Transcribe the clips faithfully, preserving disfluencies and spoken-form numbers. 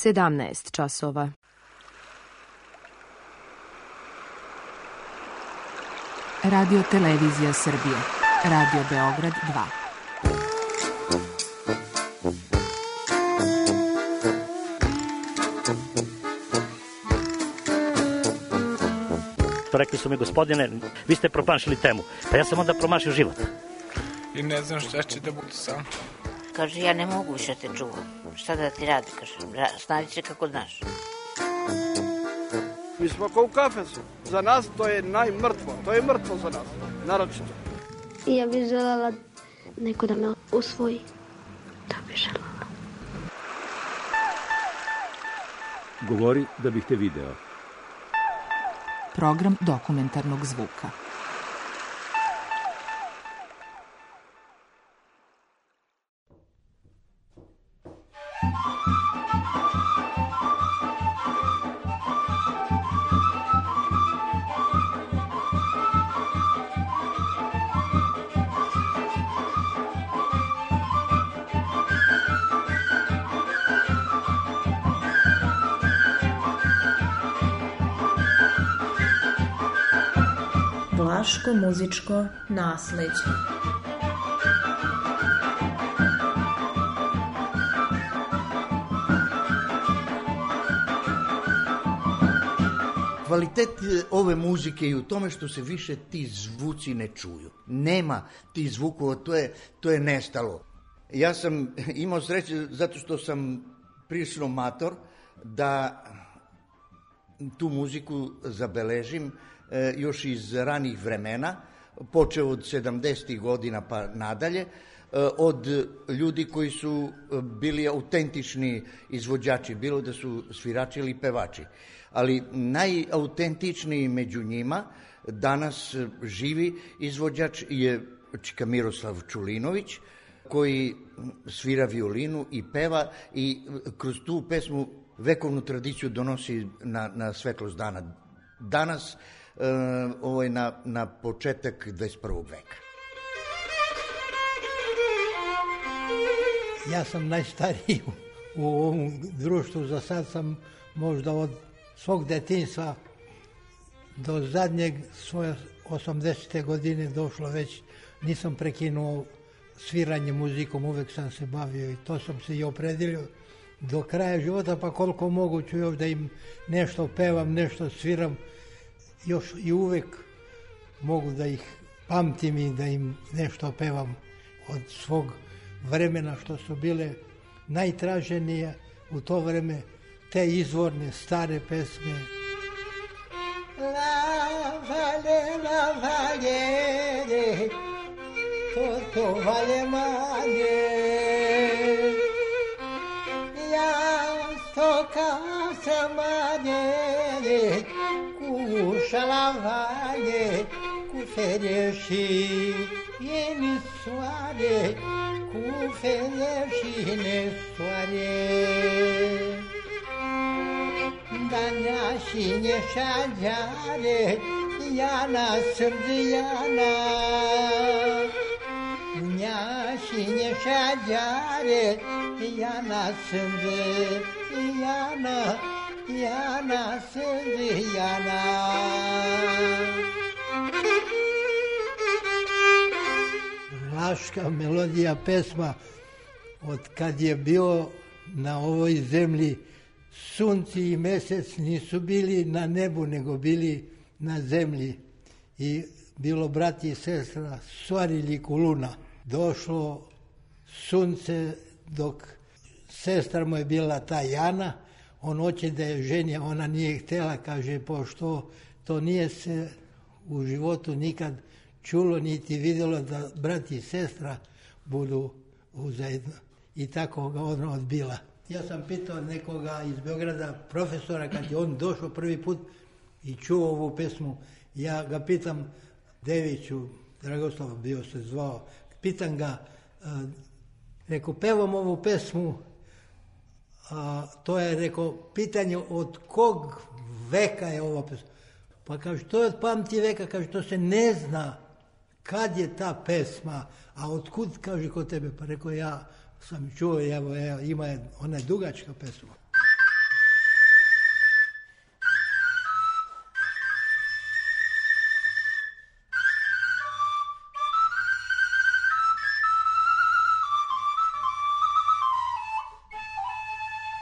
sedamnaest časova. Radio Televizija Srbije. Radio Beograd dva. Rekli su mi, gospodine, vi ste promašili temu. Pa ja sam onda promašio život. I ne znam šta će da bude sam. Kaže, ja ne mogu više te čuvam. Šta da ti radi, kaže, snađi se kako znaš. Mi smo kao u kafesu. Za nas to je najmrtvo. To je mrtvo za nas, naročito. Ja bih želela neko da me usvoji. To bih želela. Govori da bih te video. Program dokumentarnog zvuka. Vlaško muzičko nasleđe. Kvalitet ove muzike je u tome što se više ti zvuci ne čuju. Nema ti zvukova, to je, to je nestalo. Ja sam imao sreće zato što sam prilično mator da tu muziku zabeležim još iz ranih vremena, počeo od sedamdesetih godina pa nadalje, od ljudi koji su bili autentični izvođači, bilo da su svirači ili pevači. Ali najautentičniji među njima danas živi izvođač je čika Miroslav Čulinović, koji svira violinu i peva i kroz tu pesmu vekovnu tradiciju donosi na, na svetlost dana. Danas Uh, ovo je na, na početak dvadeset prvog veka. Ja sam najstariji u ovom društvu, za sad sam možda od svog detinjstva do zadnjeg svoje osamdesete godine došlo već, nisam prekinuo sviranje muzikom, uvek sam se bavio i to sam se i opredelio do kraja života, pa koliko mogu ću još da im nešto pevam, nešto sviram, još i uvek mogu da ih pamtim i da im nešto pevam od svog vremena, što su bile najtraženije u to vreme, te izvorne stare pesme. La vale, la vale, to to vale manje, ja stoka sam manje, Šalavanje, kufereši, jeni soare, kufereši ne soare. Danjašinje šađare, jana srdijana. Danjašinje šađare, jana srdijana. Jana, srdi, Jana. Vlaška melodija pesma, od kad je bio na ovoj zemlji sunci i mesec nisu bili na nebu, nego bili na zemlji. I bilo brati i sestra, svarili kuluna. Došlo sunce dok sestra mu je bila ta Jana, on hoće da je ženi, ona nije htjela, kaže, pošto to nije se u životu nikad čulo niti vidjelo da brat i sestra budu zajedno. I tako ga ona odbila. Ja sam pitao nekoga iz Beograda, profesora, kad je on došao prvi put i čuo ovu pesmu, ja ga pitam, Deviću, Dragoslav bio se zvao, pitam ga, rekao, pevam ovu pesmu, a, to je, rekao, pitanje od kog veka je ova pesma. Pa kaže, to je od pamti veka, kaže, to se ne zna kad je ta pesma, a otkud, kaže, kod tebe. Pa rekao, ja sam čuo, evo, evo ima, ona je dugačka pesma.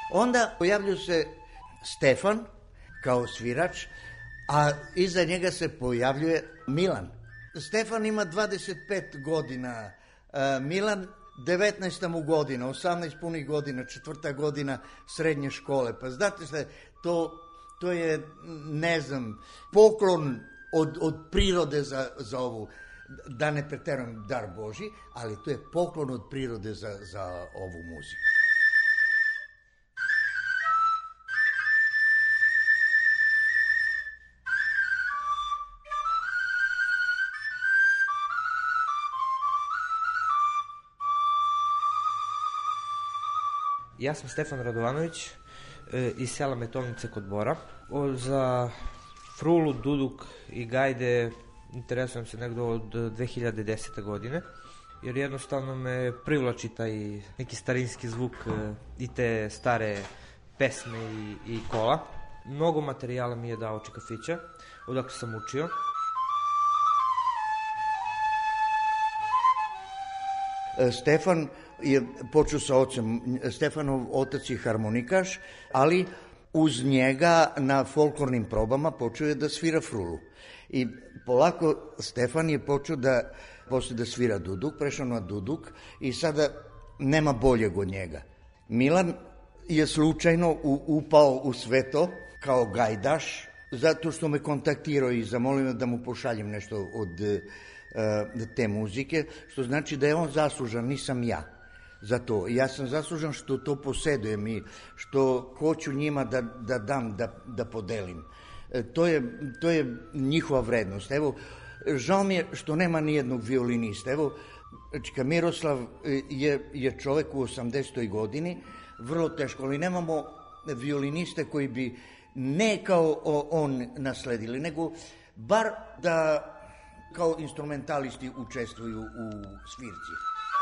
Onda pojavljuje se Stefan kao svirač, a iza njega se pojavljuje Milan. Stefan ima dvadeset pet godina, Milan devetnaest mu godina, osamnaest punih godina, četvrta godina srednje škole. Pa znate se, to, to je, ne znam, poklon od, od prirode za, za ovu, da ne preterujem, dar Boži, ali to je poklon od prirode za, za ovu muziku. Ja sam Stefan Radovanović iz sela Metovnice kod Bora. Za frulu, duduk i gajde interesujem se negdje od dve hiljade desete. godine, jer jednostavno me privlači taj neki starinski zvuk i te stare pesme i, i kola. Mnogo materijala mi je dao Čikafića, odakle sam učio. Stefan je počeo sa ocem, Stefanov otac je harmonikaš, ali uz njega na folklornim probama počeo je da svira frulu. I polako Stefan je počeo da, posle da svira duduk, prešao na duduk i sada nema boljeg od njega. Milan je slučajno u, upao u sve to kao gajdaš, zato što me kontaktirao i zamolio me da mu pošaljem nešto od uh, te muzike, što znači da je on zaslužan, nisam ja za to. Ja sam zaslužan što to posedujem i što hoću njima da, da dam, da, da podelim. E, to, je, to je njihova vrednost. Evo, žao mi je što nema nijednog violinista. Evo, Čika Miroslav je, je čovek u osamdesetoj godini, vrlo teško, ali nemamo violiniste koji bi ne kao on nasledili, nego bar da kao instrumentalisti učestvuju u svirci.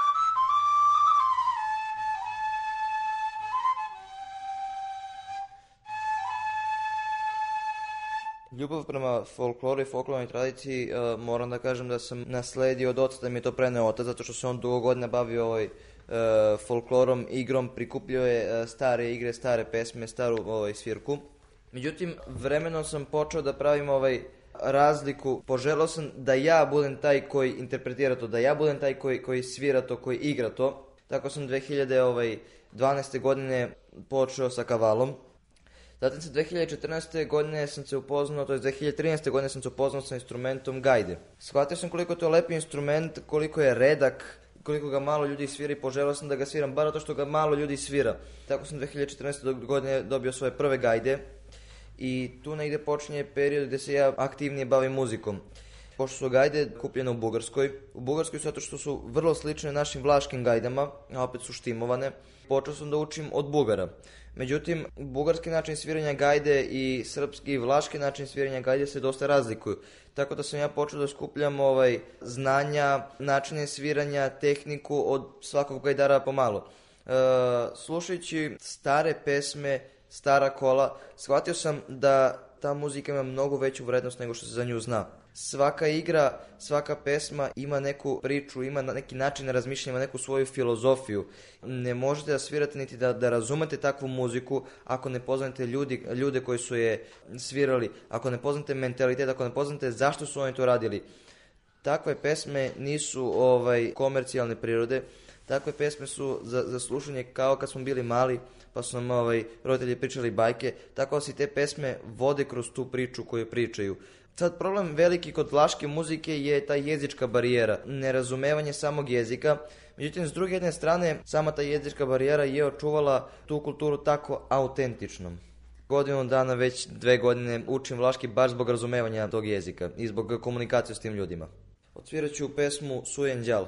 Ljubav prema folkloru i folklornoj tradiciji, uh, moram da kažem da sam nasledio od oca, da mi je to preneo otac, zato što se on dugo godina bavio ovaj, uh, folklorom, igrom, prikupljao je uh, stare igre, stare pesme, staru ovaj, svirku. Međutim, vremenom sam počeo da pravim ovaj razliku, poželao sam da ja budem taj koji interpretira to, da ja budem taj koji, koji svira to, koji igra to. Tako sam dve hiljade dvanaeste. godine počeo sa kavalom. Zatim se dve hiljade četrnaeste. godine sam se upoznao, to je dve hiljade trinaeste. godine sam se upoznao sa instrumentom gajde. Shvatio sam koliko je to lepi instrument, koliko je redak, koliko ga malo ljudi svira i poželao sam da ga sviram, bar zato što ga malo ljudi svira. Tako sam dve hiljade četrnaeste. godine dobio svoje prve gajde i tu negde počinje period gde se ja aktivnije bavim muzikom. Pošto su gajde kupljene u Bugarskoj, u Bugarskoj zato što su vrlo slične našim vlaškim gajdama, a opet su štimovane, počeo sam da učim od Bugara. Međutim, bugarski način sviranja gajde i srpski i vlaški način sviranja gajde se dosta razlikuju. Tako da sam ja počeo da skupljam ovaj, znanja, načine sviranja, tehniku od svakog gajdara pomalo. E, slušajući stare pesme, stara kola, shvatio sam da ta muzika ima mnogo veću vrednost nego što se za nju zna. Svaka igra, svaka pesma ima neku priču, ima neki način razmišljanja, ima neku svoju filozofiju. Ne možete da svirate niti da, da razumete takvu muziku ako ne poznate ljudi, ljude koji su je svirali, ako ne poznate mentalitet, ako ne poznate zašto su oni to radili. Takve pesme nisu ovaj, komercijalne prirode, takve pesme su za, za slušanje kao kad smo bili mali, pa su nam ovaj, roditelji pričali bajke, tako da se te pesme vode kroz tu priču koju pričaju. Sad problem veliki kod vlaške muzike je ta jezička barijera, nerazumevanje samog jezika. Međutim, s druge jedne strane, sama ta jezička barijera je očuvala tu kulturu tako autentičnom. Godinu dana, već dve godine učim vlaški baš zbog razumevanja tog jezika i zbog komunikacije s tim ljudima. Odsvirat ću pesmu Sujen đal.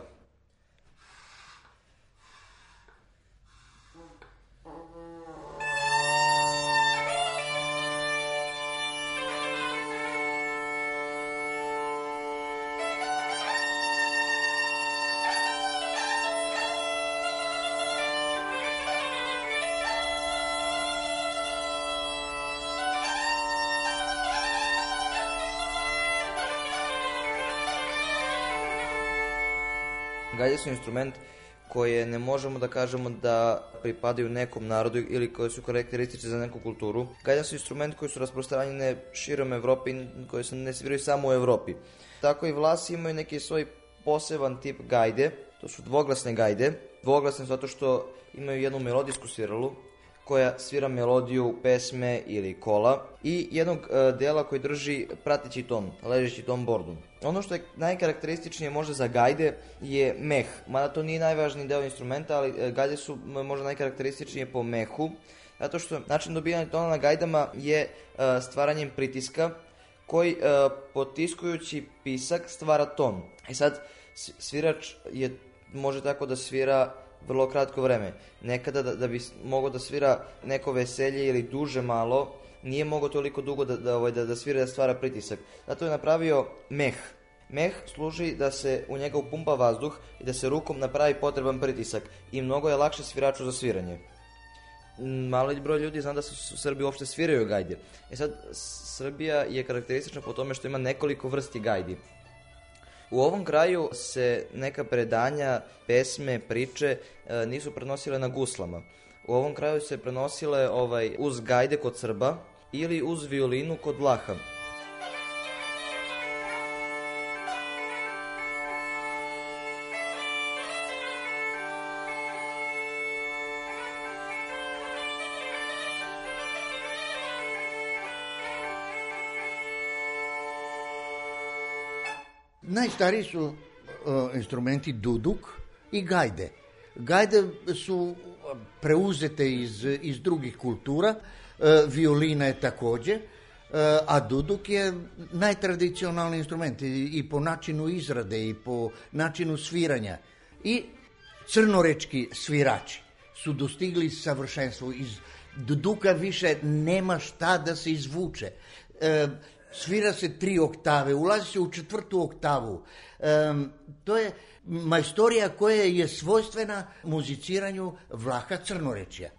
Gajde su instrument koje ne možemo da kažemo da pripadaju nekom narodu ili koji su karakteristični za neku kulturu. Gajde su instrumenti koji su rasprostranjeni širom Evrope i koji se ne sviraju samo u Evropi. Tako i Vlasi imaju neki svoj poseban tip gajde, to su dvoglasne gajde. Dvoglasne zato što imaju jednu melodijsku sviralu koja svira melodiju pesme ili kola i jednog e, dela koji drži prateći ton, ležeći ton bordu. Ono što je najkarakterističnije možda za gajde je meh, mada to nije najvažniji deo instrumenta, ali e, gajde su možda najkarakterističnije po mehu, zato što način dobijanja tona na gajdama je e, stvaranjem pritiska koji e, potiskujući pisak stvara ton. I sad svirač je, može tako da svira vrlo kratko vreme. Nekada da, da bi mogao da svira neko veselje ili duže malo, nije mogao toliko dugo da, da, da, da svira da stvara pritisak. Zato je napravio meh. Meh služi da se u njega upumpa vazduh i da se rukom napravi potreban pritisak i mnogo je lakše sviraču za sviranje. Mali broj ljudi zna da se u Srbiji uopšte sviraju gajde. E sad, Srbija je karakteristična po tome što ima nekoliko vrsti gajdi. U ovom kraju se neka predanja, pesme, priče e, nisu prenosile na guslama. U ovom kraju se prenosile ovaj, uz gajde kod Srba ili uz violinu kod Vlaha. Najstariji su uh, instrumenti duduk i gajde. Gajde su preuzete iz, iz drugih kultura, uh, violina je također, uh, a duduk je najtradicionalni instrument i, i po načinu izrade i po načinu sviranja. I crnorečki svirači su dostigli savršenstvo. Iz duduka više nema šta da se izvuče. Uh, Svira se tri oktave, ulazi se u četvrtu oktavu. Um, to je majstorija koja je svojstvena muziciranju Vlaha Crnorečja.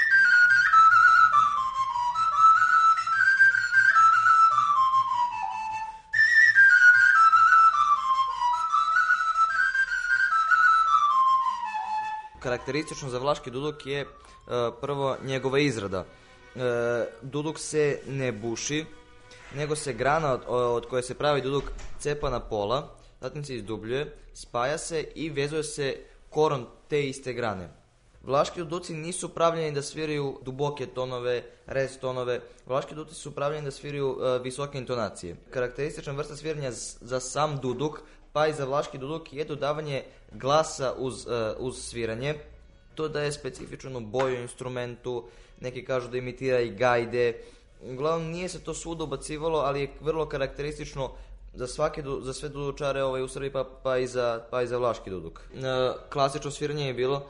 Karakteristično za vlaški duduk je uh, prvo njegova izrada. Uh, duduk se ne buši, nego se grana od, od koje se pravi duduk cepa na pola, zatim se izdubljuje, spaja se i vezuje se koron te iste grane. Vlaški duduci nisu pravljeni da sviraju duboke tonove, rez tonove. Vlaški duduci su pravljeni da sviraju uh, visoke intonacije. Karakteristična vrsta sviranja za sam duduk, pa i za vlaški duduk je dodavanje glasa uz, uh, uz sviranje. To daje specifičnu boju instrumentu, neki kažu da imitira i gajde. Uglavnom nije se to svuda ubacivalo, ali je vrlo karakteristično za, svake, za sve dudučare ovaj, u Srbiji, pa, pa, i za, pa i za vlaški duduk. E, klasično sviranje je bilo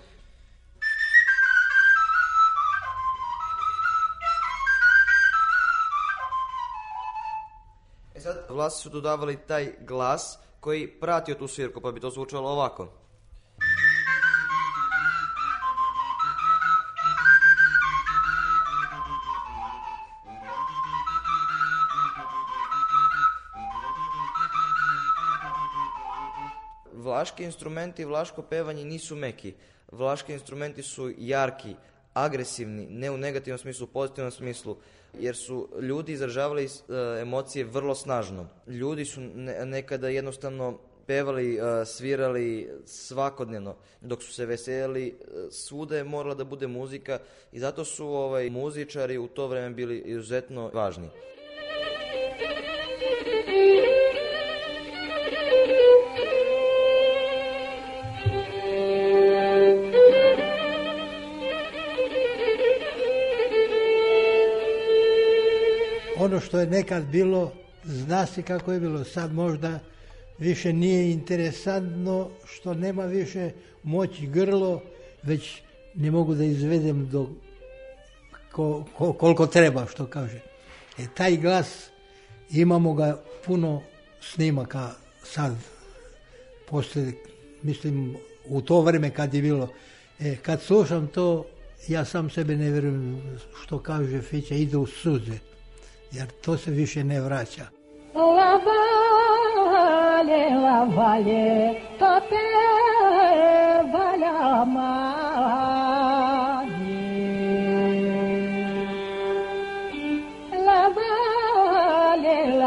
E sad, Vlasi su dodavali taj glas koji pratio tu svirku, pa bi to zvučalo ovako. Vlaški instrumenti i vlaško pevanje nisu meki. Vlaški instrumenti su jarki, agresivni, ne u negativnom smislu, u pozitivnom smislu, jer su ljudi izražavali uh, emocije vrlo snažno. Ljudi su ne, nekada jednostavno pevali, uh, svirali svakodnevno, dok su se veselili, uh, svuda je morala da bude muzika i zato su ovaj, muzičari u to vreme bili izuzetno važni. Ono što je nekad bilo, zna se kako je bilo, sad možda više nije interesantno, što nema više moći grlo, već ne mogu da izvedem do ko, ko, koliko treba, što kaže. E, taj glas, imamo ga puno snimaka sad, posle, mislim, u to vreme kad je bilo. E, kad slušam to, ja sam sebe ne vjerujem, što kaže Fića, ide u suze. Jer to se više ne vraća. La vale, la vale, to te valja ma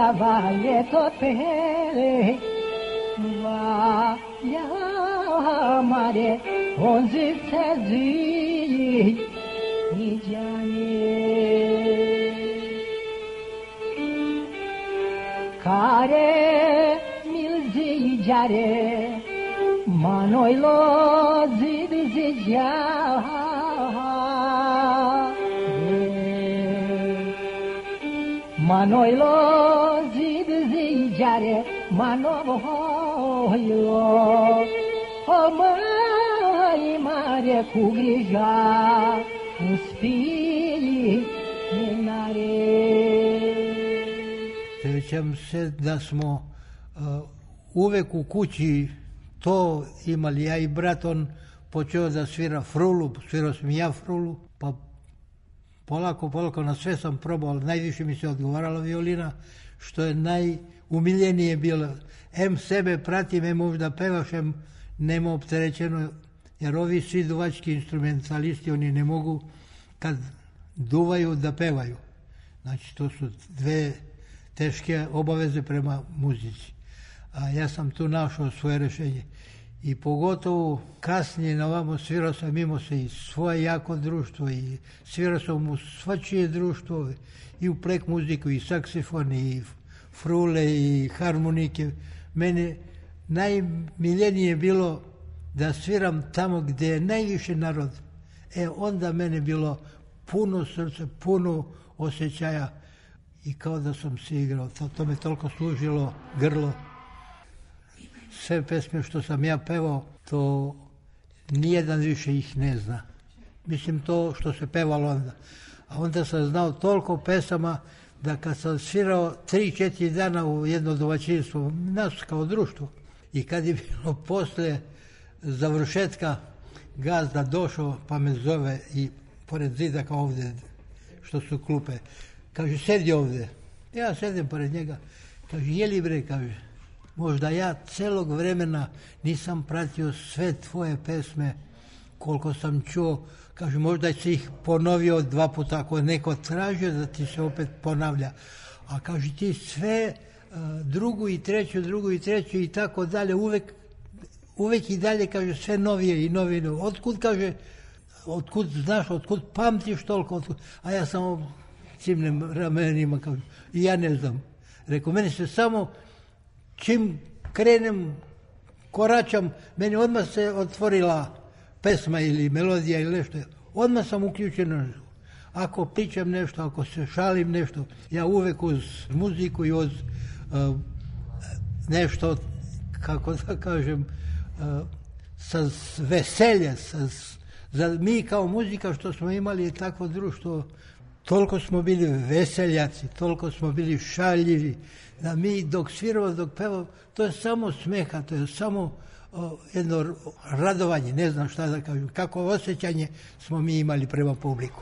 valje to pere, valja mare, onzice zi, iđanje. Care milzi iđare, manojlo zid ziđare, Manojlo zid ziđare, manojlo, o maj mare kugriža, uspili minare. Sjećam se da smo uh, uvek u kući to imali, ja i brat, on počeo da svira frulu, svirao sam ja frulu, pa polako, polako, na sve sam probao, ali najviše mi se odgovarala violina, što je najumiljenije bilo. Em sebe pratim, em možda pevaš, em nema opterećeno, jer ovi svi duvački instrumentalisti, oni ne mogu kad duvaju da pevaju. Znači, to su dve teške obaveze prema muzici. A ja sam tu našao svoje rešenje. I pogotovo kasnije na ovamo svirao sam, imao se i svoje jako društvo i svirao sam u svačije društvo i u plek muziku i saksifon i frule i harmonike. Mene najmiljenije je bilo da sviram tamo gdje je najviše narod. E onda mene bilo puno srce, puno osjećaja i kao da sam se igrao. To, to me toliko služilo grlo. Sve pesme što sam ja pevao, to nijedan više ih ne zna. Mislim to što se pevalo onda. A onda sam znao toliko pesama da kad sam svirao tri, četiri dana u jedno domaćinstvo, nas kao društvo, i kad je bilo posle završetka, gazda došao pa me zove i pored zida kao ovdje, što su klupe, kaže, sedi ovdje. Ja sedim pored njega, kaže, jeli bre, kaže, možda ja celog vremena nisam pratio sve tvoje pesme koliko sam čuo, kaže, možda si ih ponovio dva puta, ako neko tražio da ti se opet ponavlja, a kaže, ti sve uh, drugu i treću, drugu i treću i tako dalje, uvek, uvek i dalje, kaže, sve novije i novije. Otkud, kaže, otkud znaš, otkud pamtiš toliko, otkud? A ja samo cimnem ramenima, kaže, i ja ne znam. Rekao, meni se samo čim krenem, koračam, meni odmah se otvorila pesma ili melodija ili nešto. Odmah sam uključen. Ako pričam nešto, ako se šalim nešto, ja uvek uz muziku i uz uh, nešto, kako da kažem, uh, sa veselje. Sa, za, mi kao muzika što smo imali takvo društvo, toliko smo bili veseljaci, toliko smo bili šaljivi, da mi dok sviramo, dok pevamo, to je samo smeha, to je samo o, jedno radovanje, ne znam šta da kažem, kako osjećanje smo mi imali prema publiku.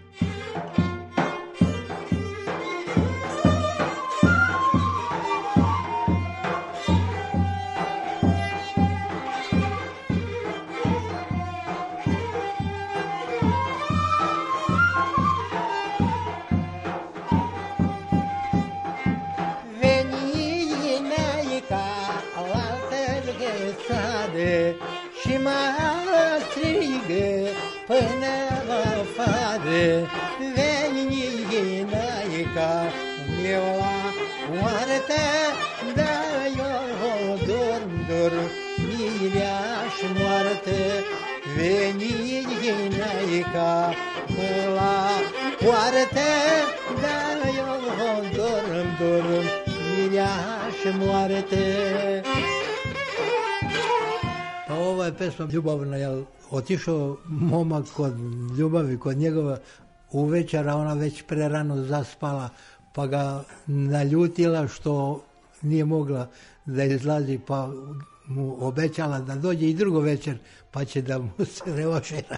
Pa ova je pesma ljubavna, jel, otišao momak kod ljubavi, kod njegova u večera, ona već prerano zaspala, pa ga naljutila što nije mogla da izlazi, pa mu obećala da dođe i drugo večer, pa će da mu se revanšira.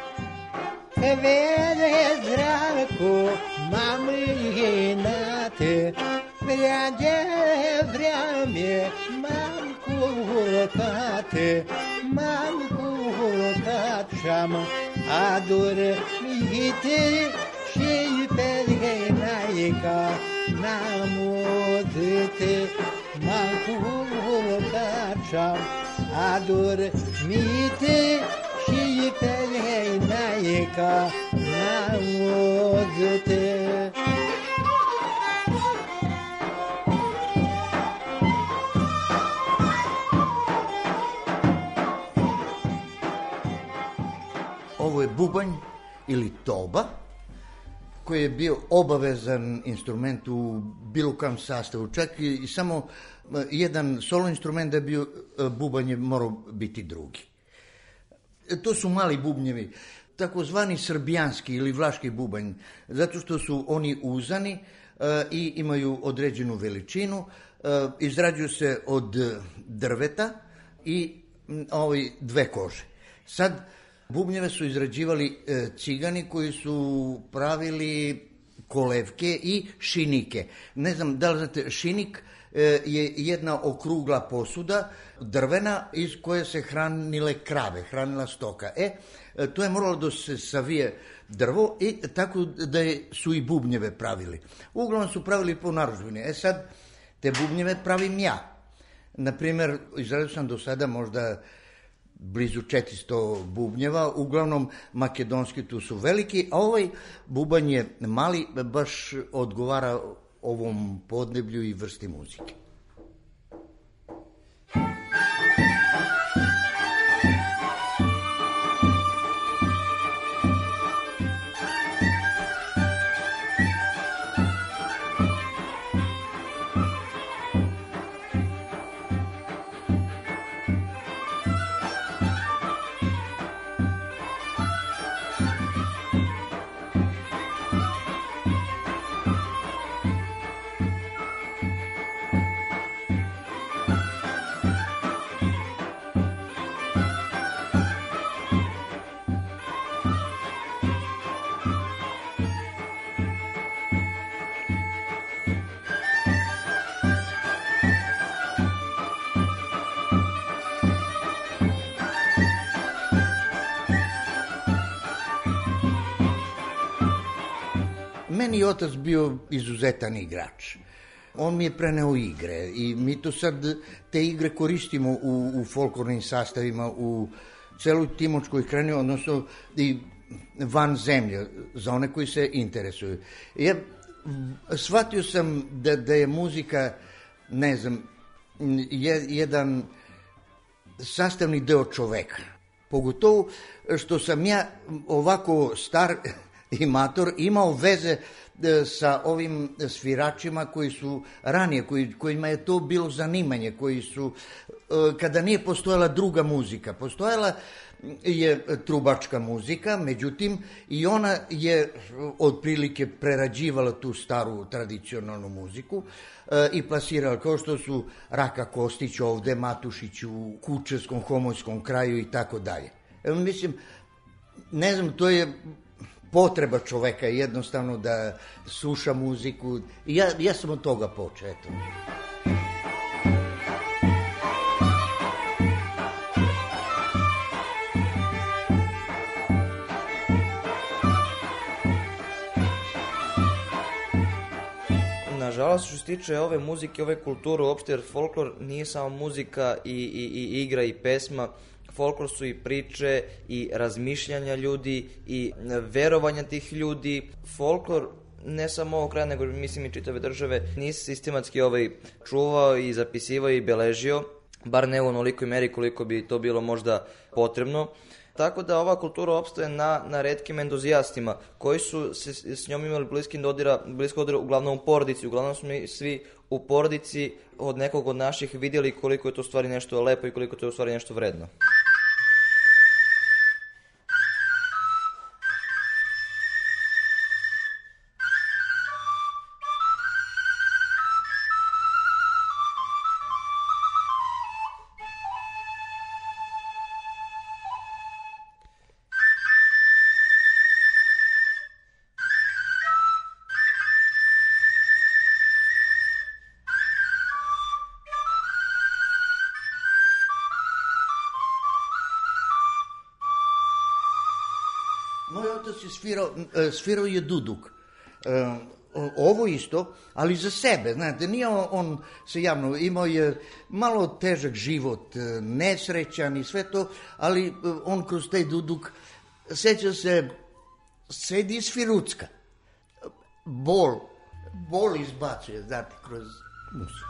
Vede zraku, mamine te, vrjađe vrjame, mamku tate, mamku tatšam, adur mihite, šeji perge najka, namod te manculocačam, adormite și pe naica na odte. Ovo je bubanj ili toba, koji je bio obavezan instrument u bilo kam sastavu. Čak i, i samo jedan solo instrument da je bio bubanj je morao biti drugi. To su mali bubnjevi, takozvani srbijanski ili vlaški bubanj, zato što su oni uzani e, i imaju određenu veličinu, e, izrađuju se od drveta i ovaj, dve kože. Sad, bubnjeve su izrađivali e, cigani koji su pravili kolevke i šinike. Ne znam da li znate, šinik e, je jedna okrugla posuda, drvena, iz koje se hranile krave, hranila stoka. E, e to je moralo da se savije drvo i tako da je, su i bubnjeve pravili. Uglavnom su pravili po narudžbini. E sad, te bubnjeve pravim ja. Naprimer, izradio sam do sada možda blizu četiristo bubnjeva, uglavnom makedonski tu su veliki, a ovaj bubanj je mali, baš odgovara ovom podneblju i vrsti muzike. Meni je otac bio izuzetan igrač. On mi je preneo igre i mi to sad te igre koristimo u, u folklornim sastavima, u celoj Timočkoj krajini, odnosno i van zemlje, za one koji se interesuju. Ja shvatio sam da, da je muzika, ne znam, je, jedan sastavni deo čoveka. Pogotovo što sam ja ovako star i mator imao veze sa ovim sviračima koji su ranije, koji, kojima je to bilo zanimanje, koji su, kada nije postojala druga muzika, postojala je trubačka muzika, međutim i ona je otprilike prerađivala tu staru tradicionalnu muziku i plasirala, kao što su Raka Kostić ovde, Matušić u Kučevskom, Homojskom kraju i tako dalje. Mislim, ne znam, to je potreba čoveka jednostavno da sluša muziku. Ja, ja sam od toga počeo, eto. Nažalost, što se tiče ove muzike, ove kulture, uopšte, jer folklor nije samo muzika i, i, i igra i pesma. Folklor su i priče i razmišljanja ljudi i verovanja tih ljudi. Folklor ne samo ovog kraja, nego mislim i čitave države nije sistematski ovaj čuvao i zapisivao i beležio, bar ne u onolikoj meri koliko bi to bilo možda potrebno. Tako da ova kultura opstaje na, na retkim endozijastima koji su se, s njom imali bliski dodira, blisko dodira uglavnom u porodici. Uglavnom smo mi svi u porodici od nekog od naših vidjeli koliko je to u stvari nešto lepo i koliko to je u stvari nešto vredno. Moj otac je svirao, svirao je duduk. ovo isto, ali za sebe, znate, nije on, on se javno, imao je malo težak život, nesrećan i sve to, ali on kroz taj duduk, seća se, sedi iz Firucka, bol, bol izbacuje, znate, kroz muziku.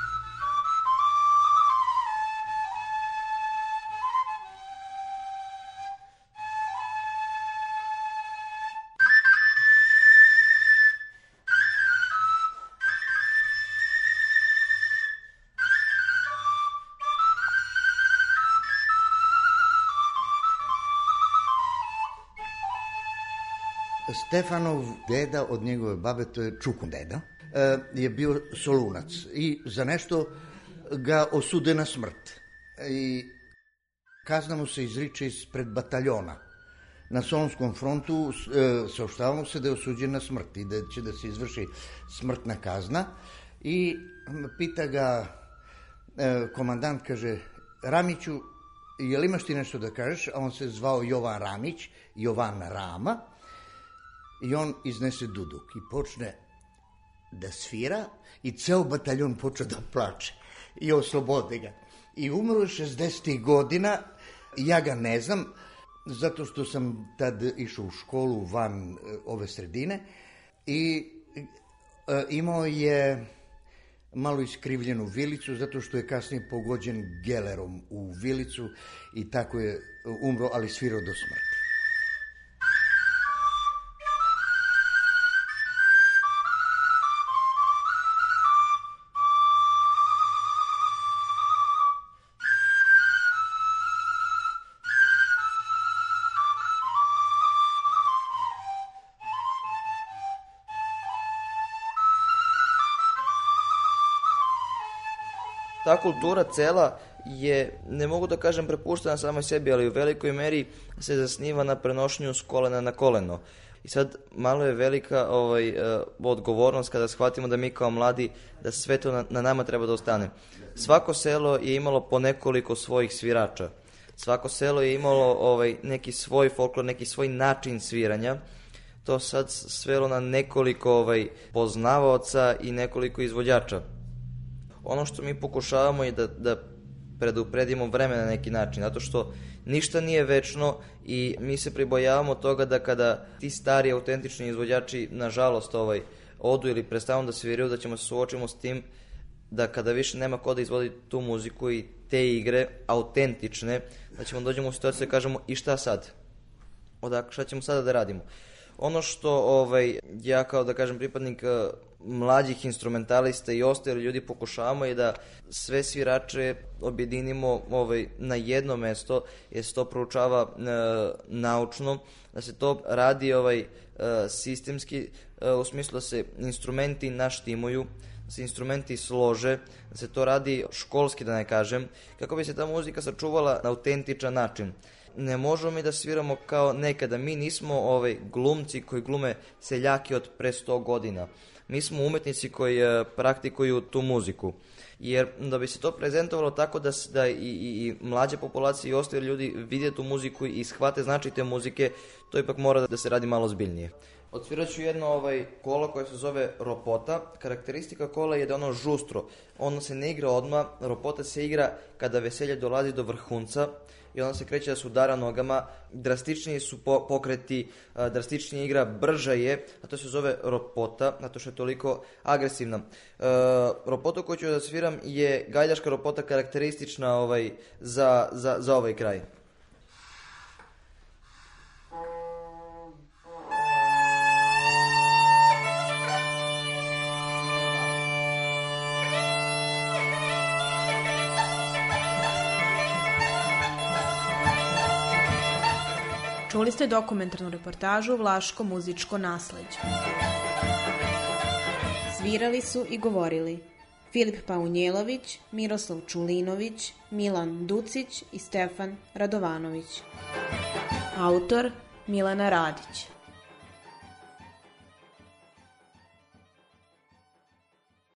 Stefanov deda od njegove babe, to je Čukun deda, je bio Solunac i za nešto ga osude na smrt. I kazna mu se izriče ispred bataljona. Na Solunskom frontu saopštava mu se da je osuđen na smrt i da će da se izvrši smrtna kazna. I pita ga komandant, kaže, Ramiću, jel imaš ti nešto da kažeš? A on se zvao Jovan Ramić, Jovan Rama. I on iznese duduk i počne da svira i ceo bataljon počne da plače i oslobode ga. I umro šezdesetih godina, ja ga ne znam, zato što sam tad išao u školu van ove sredine i e, imao je malo iskrivljenu vilicu, zato što je kasnije pogođen gelerom u vilicu i tako je umro, ali svirao do smrti. Ta kultura cela je, ne mogu da kažem prepuštena samoj sebi, ali u velikoj meri se zasniva na prenošenju s kolena na koleno. I sad malo je velika ovaj, odgovornost kada shvatimo da mi kao mladi, da sve to na, na nama treba da ostane. Svako selo je imalo po nekoliko svojih svirača. Svako selo je imalo ovaj, neki svoj folklor, neki svoj način sviranja. To sad svelo na nekoliko ovaj, poznavaoca i nekoliko izvođača. Ono što mi pokušavamo je da, da predupredimo vreme na neki način, zato što ništa nije večno i mi se pribojavamo toga da kada ti stari autentični izvođači, nažalost, ovaj, odu ili prestanu da sviraju, da ćemo se suočimo s tim da kada više nema ko da izvodi tu muziku i te igre autentične, da ćemo dođemo u situaciju da kažemo i šta sad? Odakle, šta ćemo sada da radimo? Ono što ovaj, ja kao da kažem pripadnik mlađih instrumentalista i ostali ljudi pokušavamo je da sve svirače objedinimo ovaj, na jedno mesto, jer se to proučava e, naučno, da se to radi ovaj, e, sistemski, e, u smislu da se instrumenti naštimuju, da se instrumenti slože, da se to radi školski, da ne kažem, kako bi se ta muzika sačuvala na autentičan način. Ne možemo mi da sviramo kao nekada, mi nismo ovaj, glumci koji glume seljaki od pre sto godina. Mi smo umetnici koji e, praktikuju tu muziku. Jer da bi se to prezentovalo tako da, da i, i, i mlađa populacija i ostali ljudi vide tu muziku i shvate značaj te muzike, to ipak mora da, da se radi malo zbiljnije. Odsvirat ću jedno ovaj, kola koje se zove ropota. Karakteristika kola je da ono žustro. Ono se ne igra odmah, ropota se igra kada veselje dolazi do vrhunca i onda se kreće da se udara nogama, drastičniji su po, pokreti, drastičnija igra, brža je, a to se zove ropota, zato što je toliko agresivna. E, ropota koju ću da sviram je gajdaška ropota, karakteristična ovaj, za, za, za ovaj kraj. Čuli ste dokumentarnu reportažu Vlaško muzičko nasleđe. Svirali su i govorili Filip Paunjelović, Miroslav Čulinović, Milan Ducić i Stefan Radovanović. Autor Milena Radić.